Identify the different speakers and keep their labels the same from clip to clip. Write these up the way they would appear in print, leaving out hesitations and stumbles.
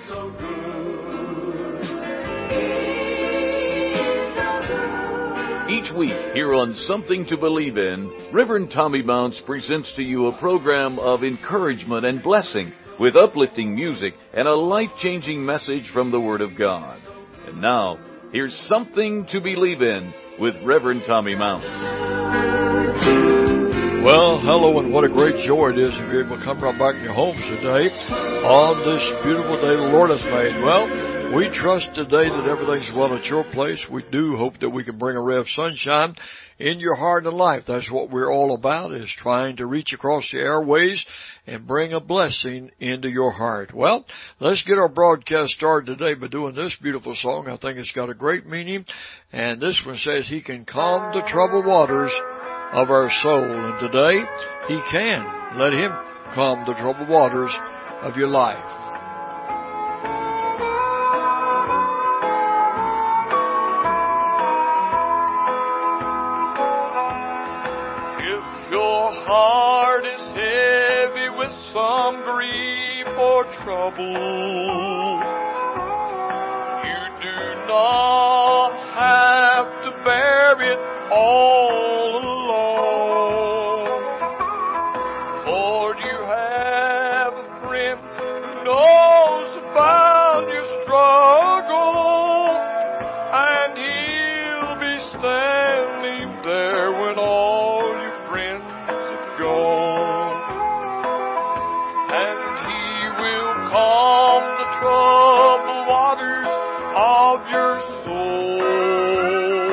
Speaker 1: so good. He's so good.
Speaker 2: Each week here on Something to Believe In, Reverend Tommy Mounts presents to you a program of encouragement and blessing with uplifting music and a life-changing message from the Word of God. And now, here's Something to Believe In with Reverend Tommy Mounts.
Speaker 3: Well, hello, and what a great joy it is to be able to come right back in your homes today on this beautiful day the Lord has made. Well, we trust today that everything's well at your place. We do hope that we can bring a ray of sunshine in your heart and life. That's what we're all about, is trying to reach across the airways and bring a blessing into your heart. Well, let's get our broadcast started today by doing this beautiful song. I think it's got a great meaning. And this one says, He can calm the troubled waters of our soul. And today, He can. Let Him calm the troubled waters of your life.
Speaker 4: If your heart is heavy with some grief or trouble, you do not have to bear it all alone. For you have a friend who knows about your struggle, and He'll be standing there when all your friends have gone. And He will calm the troubled waters of your soul.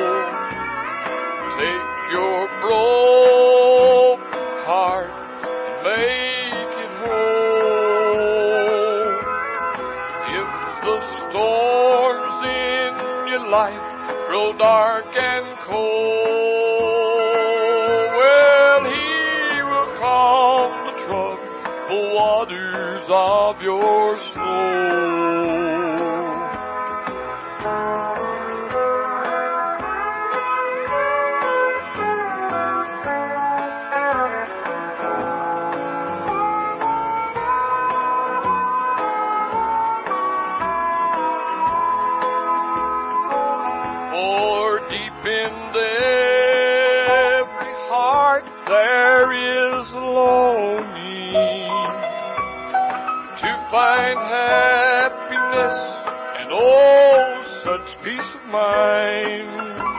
Speaker 4: Take your broken heart and make it whole. If the storms in your life grow dark and cold, well, He will calm the troubled waters of your soul. For deep in every heart there is longing to find happiness and oh, such peace of mind.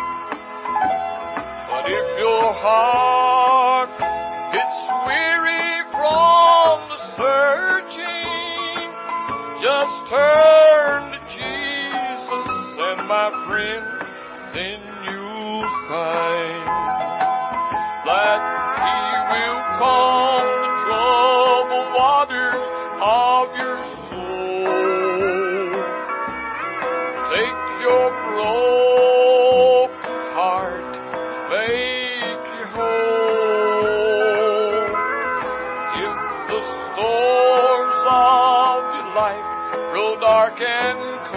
Speaker 4: But if your heart gets weary from the searching, just turn to Jesus, and my friend, then you'll find that He will calm the troubled waters of your soul. Take your broken heart, make it whole. If the storms of your life grow dark and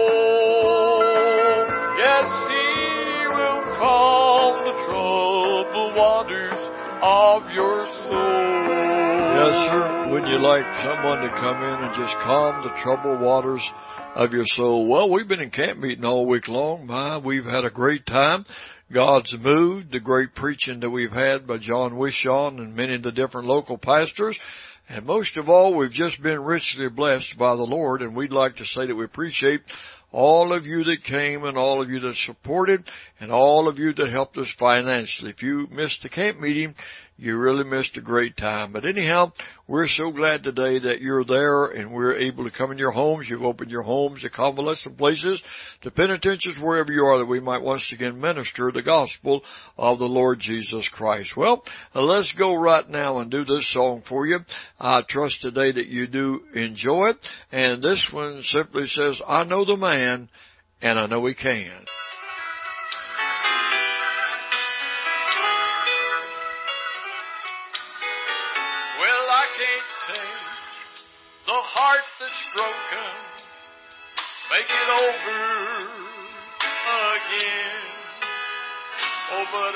Speaker 4: cold, yes, He will calm the troubled waters of your soul.
Speaker 3: Yes, sir. Wouldn't you like someone to come in and just calm the troubled waters of your soul? Well, we've been in camp meeting all week long. We've had a great time. God's moved. The great preaching that we've had by John Wishon and many of the different local pastors. And most of all, we've just been richly blessed by the Lord. And we'd like to say that we appreciate all of you that came and all of you that supported and all of you that helped us financially. If you missed the camp meeting, you really missed a great time. But anyhow, we're so glad today that you're there and we're able to come in your homes. You've opened your homes to convalescent places, to penitentiaries, wherever you are, that we might once again minister the gospel of the Lord Jesus Christ. Well, let's go right now and do this song for you. I trust today that you do enjoy it. And this one simply says, I know the man, and I know he can.
Speaker 4: The heart that's broken, make it over again. Oh, but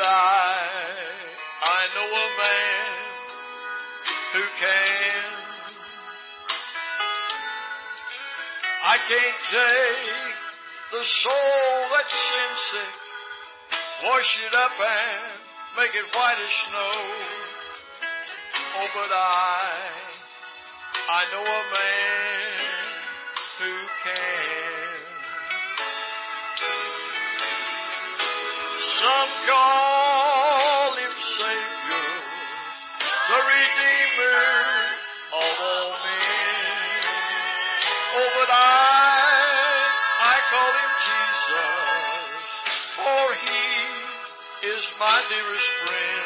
Speaker 4: I know a man who can.
Speaker 3: I can't take the soul that's sin sick, wash it up and make it white as snow. Oh, but I know a man who can. Some call him Savior, the Redeemer of all men. Oh, but I call him Jesus, for he is my dearest friend.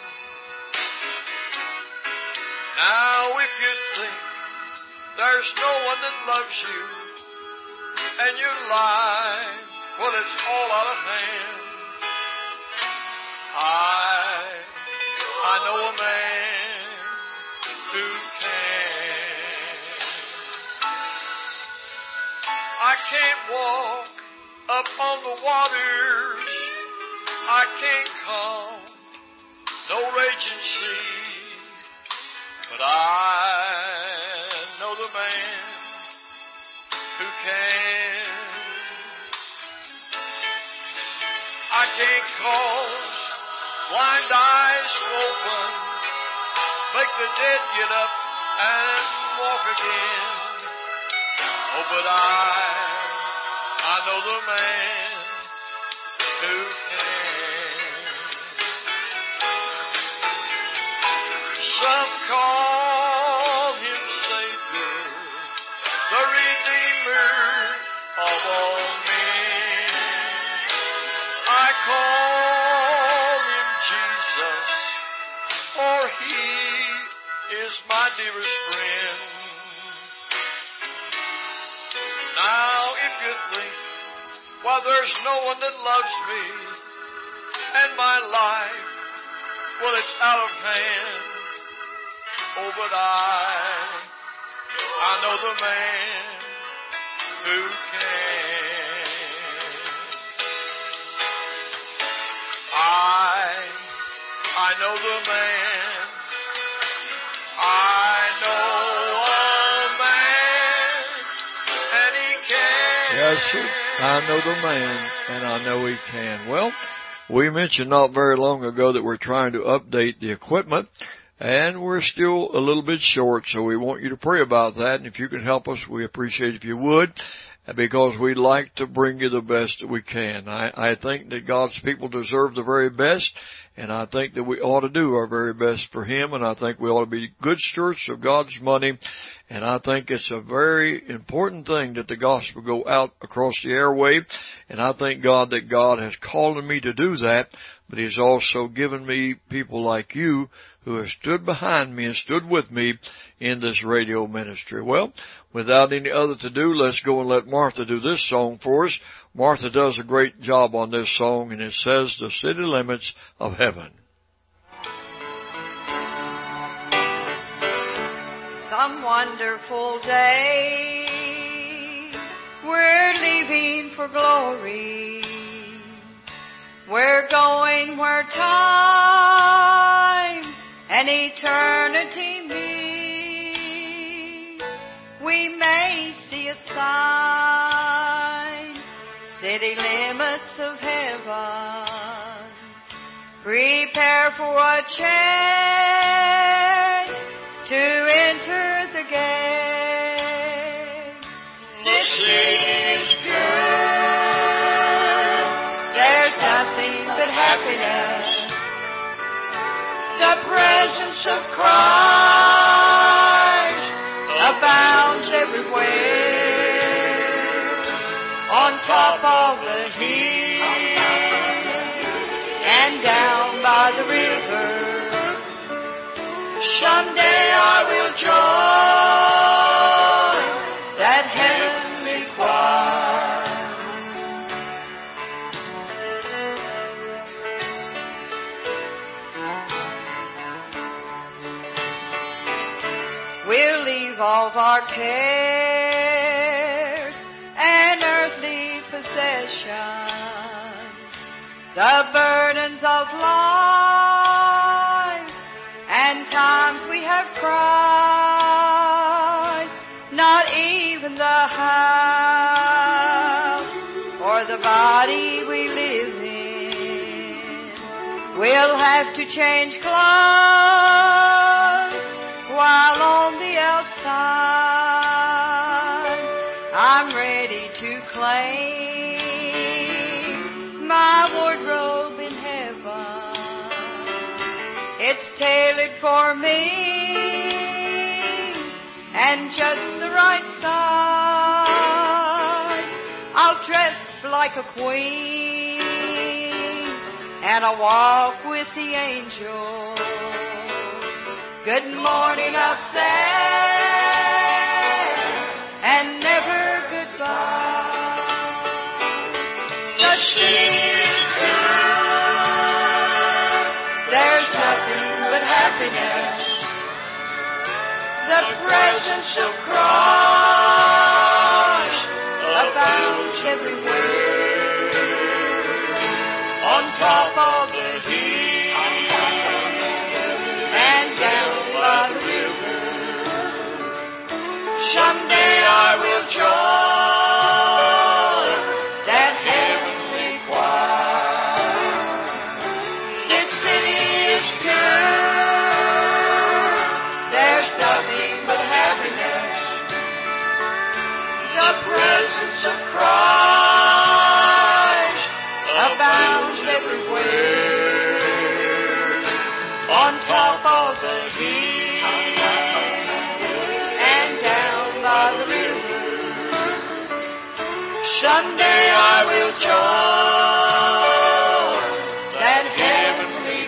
Speaker 3: Now, if you think there's no one that loves you, and your life, well, it's all out of hand, I know a man who can. I can't walk up on the waters, I can't calm no raging sea, but I know the man who can. I can't cause blind eyes to open, make the dead get up and walk again. Oh, but I know the man who can. Some call him Savior, the Redeemer of all men. I call him Jesus, for he is my dearest friend. Now, if you think, well, there's no one that loves me, and my life, well, it's out of hand. Oh, but I know the man who can. I know the man. I know a man, and he can. Yes, sir. I know the man, and I know he can. Well, we mentioned not very long ago that we're trying to update the equipment, and we're still a little bit short, so we want you to pray about that. And if you can help us, we appreciate if you would, because we'd like to bring you the best that we can. I think that God's people deserve the very best, and I think that we ought to do our very best for Him, and I think we ought to be good stewards of God's money. And I think it's a very important thing that the gospel go out across the airway. And I thank God that God has called me to do that, but He's also given me people like you who have stood behind me and stood with me in this radio ministry. Well, without any other to do, let's go and let Martha do this song for us. Martha does a great job on this song, and it says, "The City Limits of Heaven."
Speaker 1: Some wonderful day, we're leaving for glory. We're going where time and eternity meet. We may see a sign, city limits of heaven. Prepare for a chance to enter the gate. The city's pure. There's nothing but happiness. The presence of Christ abounds everywhere. On top of the hill and down by the river. Someday I will join that heavenly choir. We'll leave all of our cares and earthly possessions, the burdens of life, and times we have cried, not even the house or the body we live in. We'll have to change clothes while on the outside. I'm ready to claim my wardrobe in heaven. It's tailored for me and just the right size. I'll dress like a queen and I'll walk with the angels. Good morning up there and never goodbye. The city is good. There's nothing but happiness. The presence of Christ abounds everywhere. On top of the hill and down by the river. Someday I will join that heavenly choir. This city is good. There's nothing but happiness. The presence of Christ abounds everywhere. On top of the hill and down by the river. Someday I will join that heavenly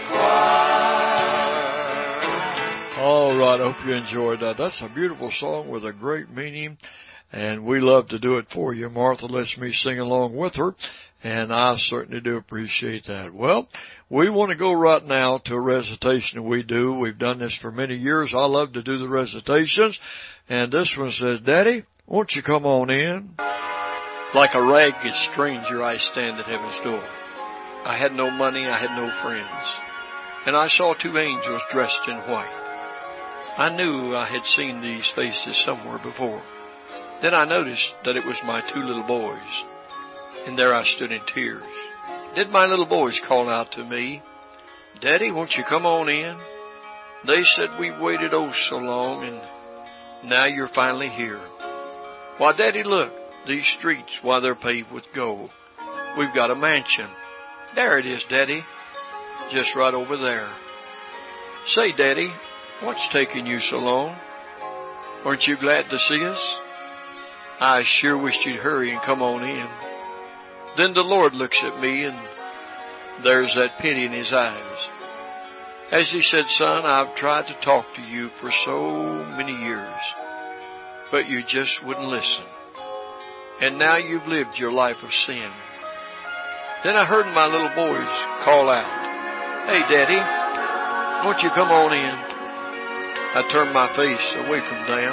Speaker 1: choir.
Speaker 3: All right, I hope you enjoyed that. That's a beautiful song with a great meaning, and we love to do it for you. Martha lets me sing along with her, and I certainly do appreciate that. Well, we want to go right now to a recitation we do. We've done this for many years. I love to do the recitations, and this one says, Daddy, won't you come on in? Like a ragged stranger, I stand at heaven's door. I had no money, I had no friends, and I saw two angels dressed in white. I knew I had seen these faces somewhere before. Then I noticed that it was my two little boys, and there I stood in tears. Did my little boys call out to me, Daddy, won't you come on in? They said, we've waited oh so long, and now you're finally here. Why, Daddy, look, these streets, why, they're paved with gold. We've got a mansion. There it is, Daddy, just right over there. Say, Daddy, what's taking you so long? Aren't you glad to see us? I sure wished you'd hurry and come on in. Then the Lord looks at me, and there's that pity in His eyes. As He said, Son, I've tried to talk to you for so many years, but you just wouldn't listen. And now you've lived your life of sin. Then I heard my little boys call out, Hey, Daddy, won't you come on in? I turned my face away from them.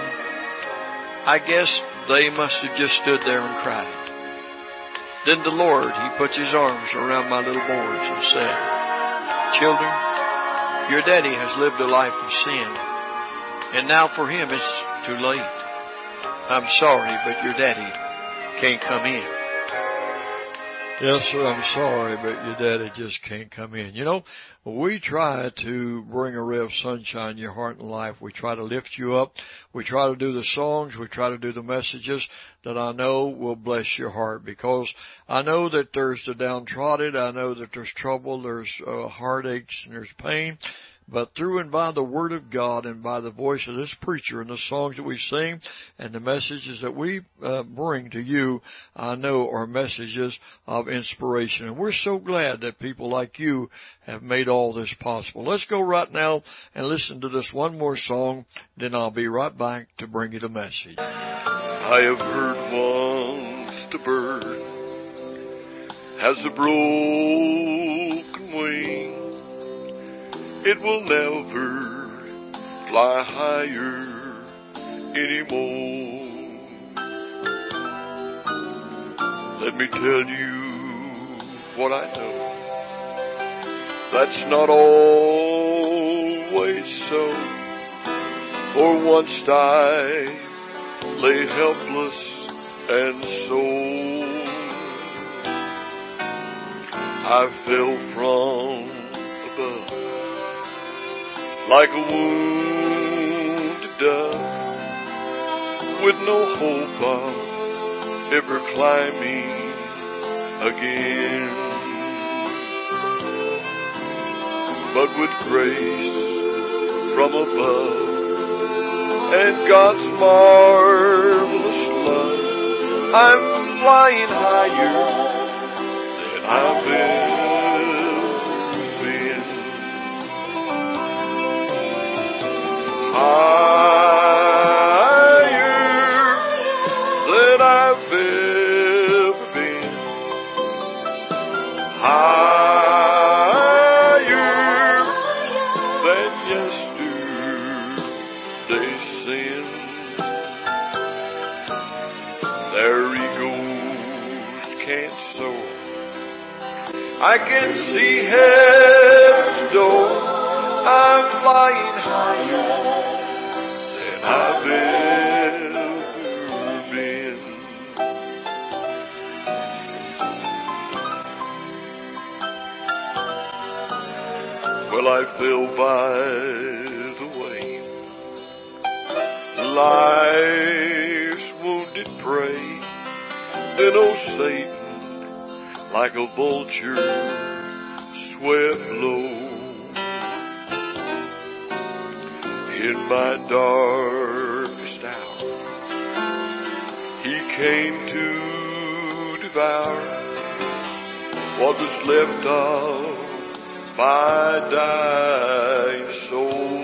Speaker 3: I guess they must have just stood there and cried. Then the Lord, He put His arms around my little boys and said, Children, your daddy has lived a life of sin, and now for him it's too late. I'm sorry, but your daddy can't come in. Yes, sir, I'm sorry, but your daddy just can't come in. You know, we try to bring a ray of sunshine in your heart and life. We try to lift you up. We try to do the songs. We try to do the messages that I know will bless your heart, because I know that there's the downtrodden. I know that there's trouble, there's heartaches, and there's pain. But through and by the Word of God and by the voice of this preacher and the songs that we sing and the messages that we bring to you, I know are messages of inspiration. And we're so glad that people like you have made all this possible. Let's go right now and listen to this one more song, then I'll be right back to bring you the message.
Speaker 4: I have heard once the bird has a broken wing. It will never fly higher anymore. Let me tell you what I know. That's not always so. For once I lay helpless and sore. I fell from above like a wounded dove, with no hope of ever climbing again. But with grace from above and God's marvelous love, I'm flying higher than I've ever been. Higher than I've ever been. Higher than yesterday's sin. Their egos can't soar. I can see heaven's door. I'm flying higher than I've ever been. Well, I fell by the way, life's wounded prey. Then, oh Satan, like a vulture, swept low. In my darkest hour, he came to devour what was left of my dying soul.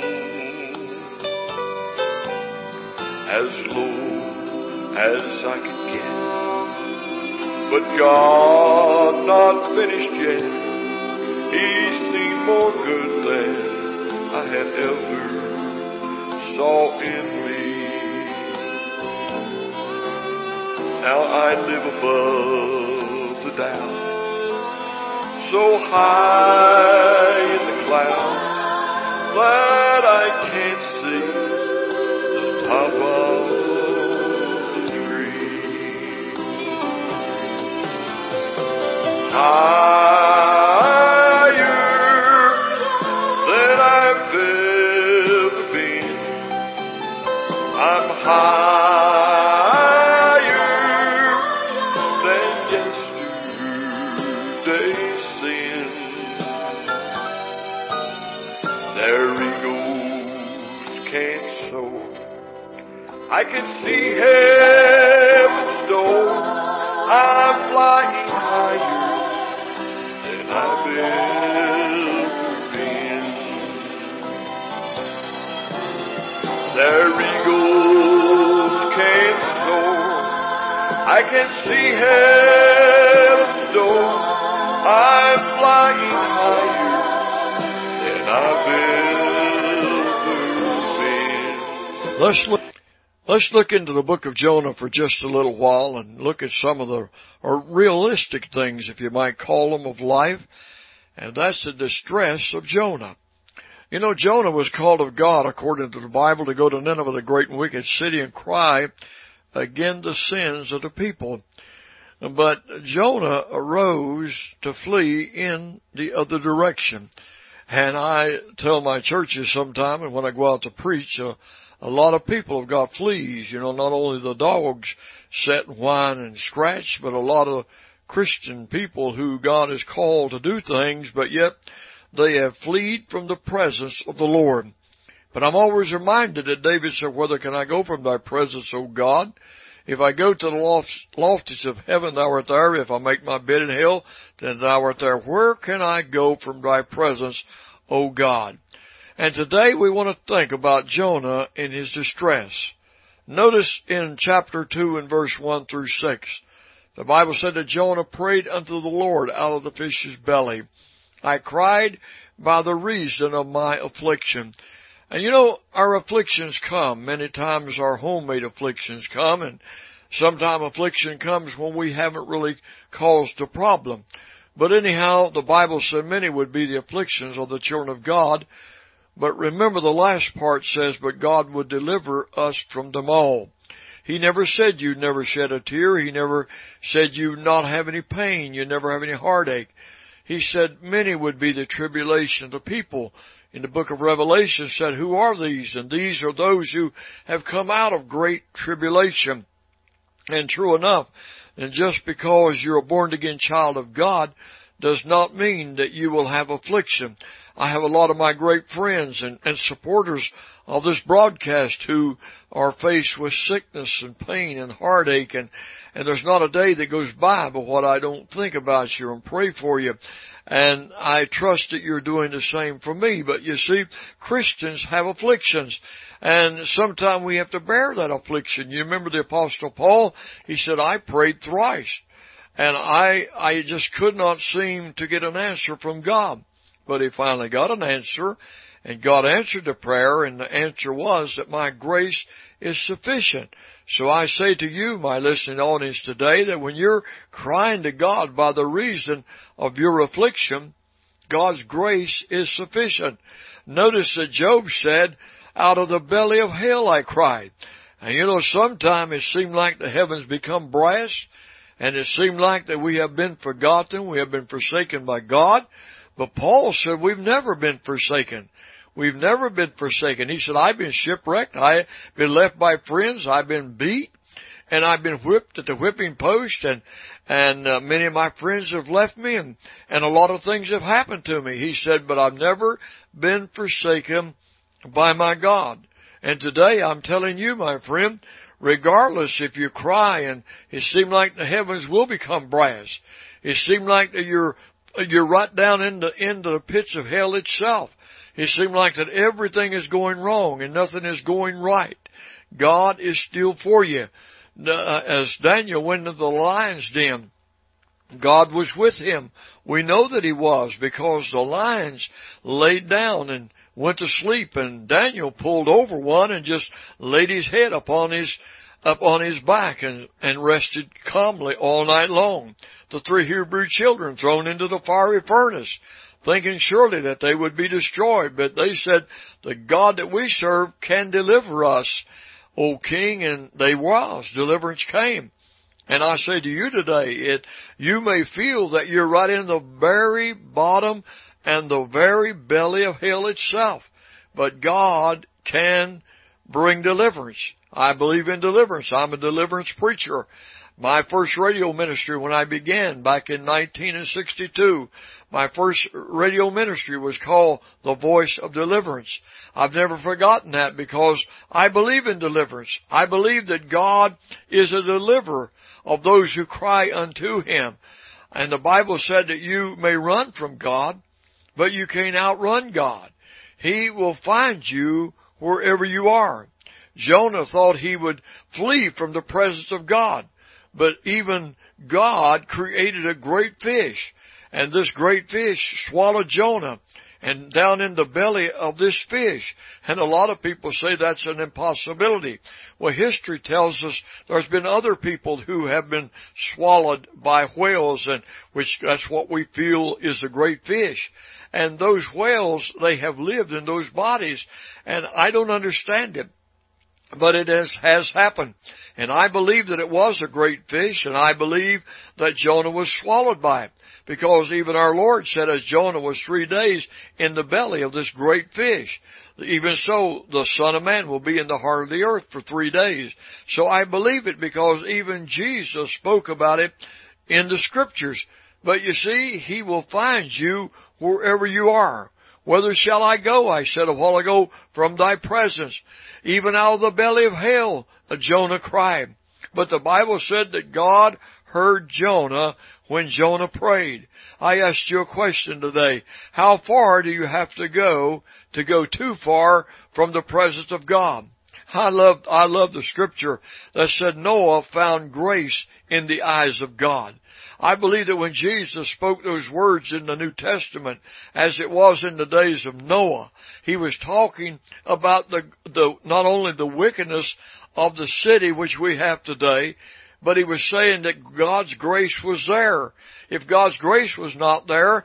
Speaker 4: As low as I could get, but God not finished yet. He's seen more good than I had ever saw in me. Now I live above the doubt, so high in the clouds that I can't see the top of the tree. Higher than I've ever been. I'm higher than yesterday's sin. Their egos can't soar. I can see heaven's door. I'm flying higher than I've ever been. Their egos can't soar. I can see heaven's door. I'm flying higher than I've ever been.
Speaker 3: Let's look into the book of Jonah for just a little while and look at some of the realistic things, if you might call them, of life. And that's the distress of Jonah. You know, Jonah was called of God, according to the Bible, to go to Nineveh, the great and wicked city, and cry against the sins of the people. But Jonah arose to flee in the other direction. And I tell my churches sometime, and when I go out to preach, a lot of people have got fleas. You know, not only the dogs sit and whine and scratch, but a lot of Christian people who God has called to do things, but yet they have fled from the presence of the Lord. But I'm always reminded that David said, "Whither can I go from thy presence, O God? If I go to the loftiest of heaven, thou art there. If I make my bed in hell, then thou art there. Where can I go from thy presence, O God?" And today we want to think about Jonah in his distress. Notice in chapter 2 and verse 1 through 6, the Bible said that Jonah prayed unto the Lord out of the fish's belly. I cried by the reason of my affliction. And you know, our afflictions come. Many times our homemade afflictions come, and sometimes affliction comes when we haven't really caused a problem. But anyhow, the Bible said many would be the afflictions of the children of God. But remember the last part says, but God would deliver us from them all. He never said you'd never shed a tear. He never said you'd not have any pain. You'd never have any heartache. He said many would be the tribulation. The people in the book of Revelation said, who are these? And these are those who have come out of great tribulation. And true enough, and just because you're a born-again child of God does not mean that you will have affliction. I have a lot of my great friends and supporters of this broadcast who are faced with sickness and pain and heartache, and there's not a day that goes by but what I don't think about you and pray for you. And I trust that you're doing the same for me. But you see, Christians have afflictions, and sometimes we have to bear that affliction. You remember the Apostle Paul? He said, I prayed thrice, and I just could not seem to get an answer from God. But he finally got an answer, and God answered the prayer, and the answer was that my grace is sufficient. So I say to you, my listening audience today, that when you're crying to God by the reason of your affliction, God's grace is sufficient. Notice that Job said, out of the belly of hell I cried. And you know, sometimes it seemed like the heavens become brass, and it seemed like that we have been forgotten, we have been forsaken by God. But Paul said we've never been forsaken. We've never been forsaken. He said, I've been shipwrecked. I've been left by friends. I've been beat. And I've been whipped at the whipping post. And many of my friends have left me. And a lot of things have happened to me. He said, but I've never been forsaken by my God. And today I'm telling you, my friend, regardless if you cry and it seems like the heavens will become brass, it seems like that you're right down into the pits of hell itself. It seems like that everything is going wrong and nothing is going right. God is still for you. As Daniel went into the lion's den, God was with him. We know that he was because the lions laid down and went to sleep, and Daniel pulled over one and just laid his head up on his back and rested calmly all night long. The 3 Hebrew children thrown into the fiery furnace, thinking surely that they would be destroyed. But they said, the God that we serve can deliver us, O King, and they was. Deliverance came. And I say to you today, you may feel that you're right in the very bottom and the very belly of hell itself. But God can bring deliverance. I believe in deliverance. I'm a deliverance preacher. My first radio ministry when I began back in 1962, my first radio ministry was called The Voice of Deliverance. I've never forgotten that because I believe in deliverance. I believe that God is a deliverer of those who cry unto Him. And the Bible said that you may run from God, but you can't outrun God. He will find you wherever you are. Jonah thought he would flee from the presence of God. But even God created a great fish, and this great fish swallowed Jonah and down in the belly of this fish. And a lot of people say that's an impossibility. Well, history tells us there's been other people who have been swallowed by whales, and which that's what we feel is a great fish. And those whales, they have lived in those bodies, and I don't understand it. But it has happened. And I believe that it was a great fish, and I believe that Jonah was swallowed by it. Because even our Lord said as Jonah was 3 days in the belly of this great fish, even so the Son of Man will be in the heart of the earth for 3 days. So I believe it because even Jesus spoke about it in the Scriptures. But you see, He will find you wherever you are. Whither shall I go, I said a while ago, from thy presence? Even out of the belly of hell, Jonah cried. But the Bible said that God heard Jonah when Jonah prayed. I asked you a question today. How far do you have to go too far from the presence of God? I love the scripture that said Noah found grace in the eyes of God. I believe that when Jesus spoke those words in the New Testament, as it was in the days of Noah, He was talking about not only the wickedness of the city which we have today, but He was saying that God's grace was there. If God's grace was not there,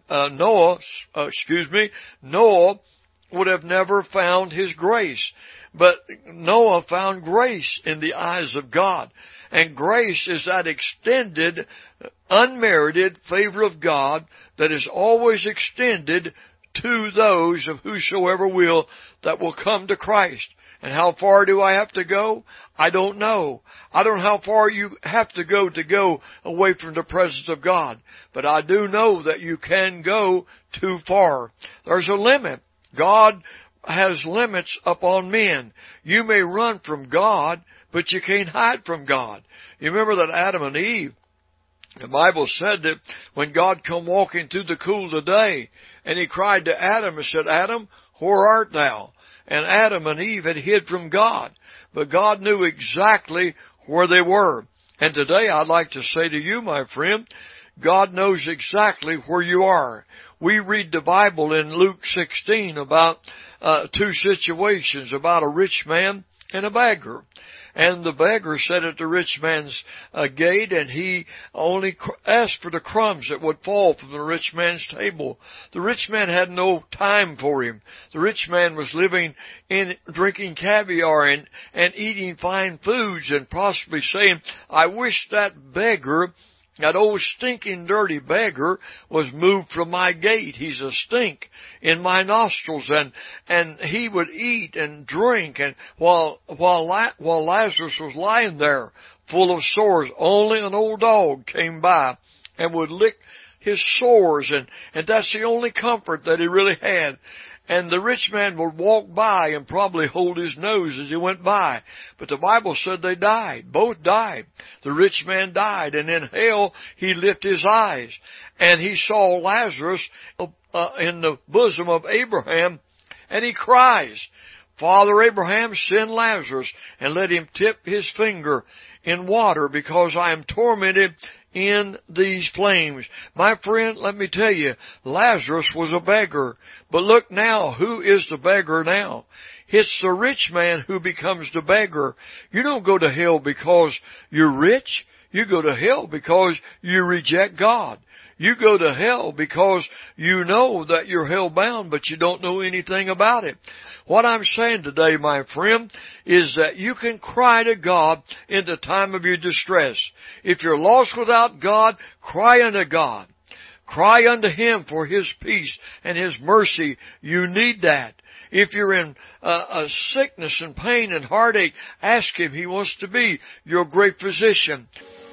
Speaker 3: Noah would have never found His grace. But Noah found grace in the eyes of God. And grace is that extended, unmerited favor of God that is always extended to those of whosoever will that will come to Christ. And how far do I have to go? I don't know. I don't know how far you have to go away from the presence of God. But I do know that you can go too far. There's a limit. God has limits upon men. You may run from God, but you can't hide from God. You remember that Adam and Eve, the Bible said that when God come walking through the cool of the day, and He cried to Adam and said, Adam, where art thou? And Adam and Eve had hid from God. But God knew exactly where they were. And today I'd like to say to you, my friend, God knows exactly where you are. We read the Bible in Luke 16 about two situations, about a rich man and a beggar. And the beggar sat at the rich man's gate, and he only asked for the crumbs that would fall from the rich man's table. The rich man had no time for him. The rich man was living in drinking caviar and eating fine foods and possibly saying, I wish that beggar, that old stinking dirty beggar, was moved from my gate. He's a stink in my nostrils, and he would eat and drink, and while Lazarus was lying there full of sores, only an old dog came by and would lick his sores, and that's the only comfort that he really had. And the rich man would walk by and probably hold his nose as he went by. But the Bible said they died. Both died. The rich man died, and in hell he lifted his eyes, and he saw Lazarus in the bosom of Abraham, and he cries, Father Abraham, send Lazarus and let him dip his finger in water, because I am tormented in these flames. My friend, let me tell you, Lazarus was a beggar. But look now, who is the beggar now? It's the rich man who becomes the beggar. You don't go to hell because you're rich. You go to hell because you reject God. You go to hell because you know that you're hell-bound, but you don't know anything about it. What I'm saying today, my friend, is that you can cry to God in the time of your distress. If you're lost without God, cry unto God. Cry unto Him for His peace and His mercy. You need that. If you're in a sickness and pain and heartache, ask Him. He wants to be your great physician.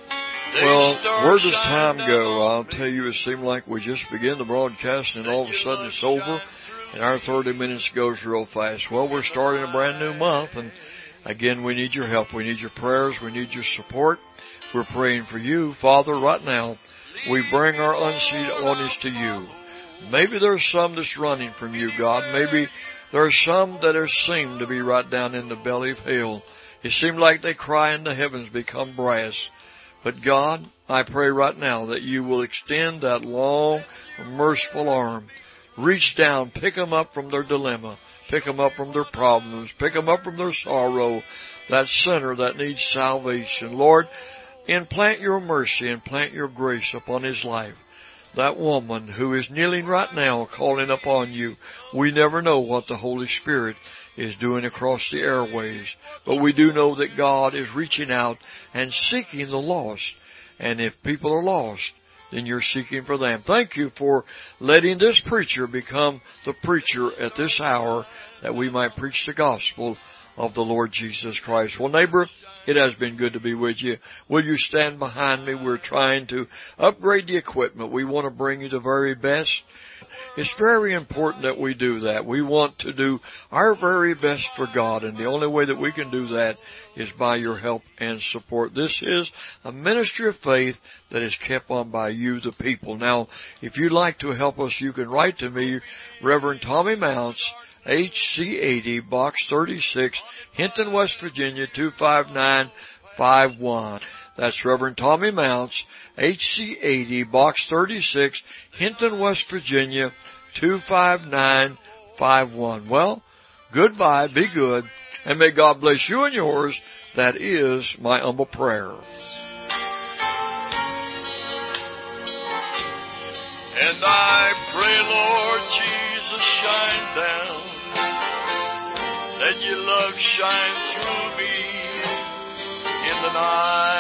Speaker 3: Well, where does time go? I'll tell you, it seemed like we just began the broadcast and all of a sudden it's over and our 30 minutes goes real fast. Well, we're starting a brand new month, and again, we need your help. We need your prayers. We need your support. We're praying for you. Father, right now, we bring our unseen audience to you. Maybe there's some that's running from you, God. Maybe there's some that are seem to be right down in the belly of hell. It seems like they cry and the heavens become brass. But God, I pray right now that you will extend that long, merciful arm. Reach down, pick them up from their dilemma, pick them up from their problems, pick them up from their sorrow, that sinner that needs salvation. Lord, implant your mercy, implant your grace upon his life. That woman who is kneeling right now calling upon you, we never know what the Holy Spirit is doing across the airways. But we do know that God is reaching out and seeking the lost. And if people are lost, then you're seeking for them. Thank you for letting this preacher become the preacher at this hour, that we might preach the gospel of the Lord Jesus Christ. Well, neighbor, it has been good to be with you. Will you stand behind me? We're trying to upgrade the equipment. We want to bring you the very best. It's very important that we do that. We want to do our very best for God, and the only way that we can do that is by your help and support. This is a ministry of faith that is kept on by you, the people. Now, if you'd like to help us, you can write to me, Reverend Tommy Mounts, HC 80, Box 36, Hinton, West Virginia, 25951. That's Reverend Tommy Mounts, HC 80, Box 36, Hinton, West Virginia, 25951. Well, goodbye, be good, and may God bless you and yours. That is my humble prayer.
Speaker 4: And I pray, Lord Jesus, shine down
Speaker 3: Let your love shine through me in the night.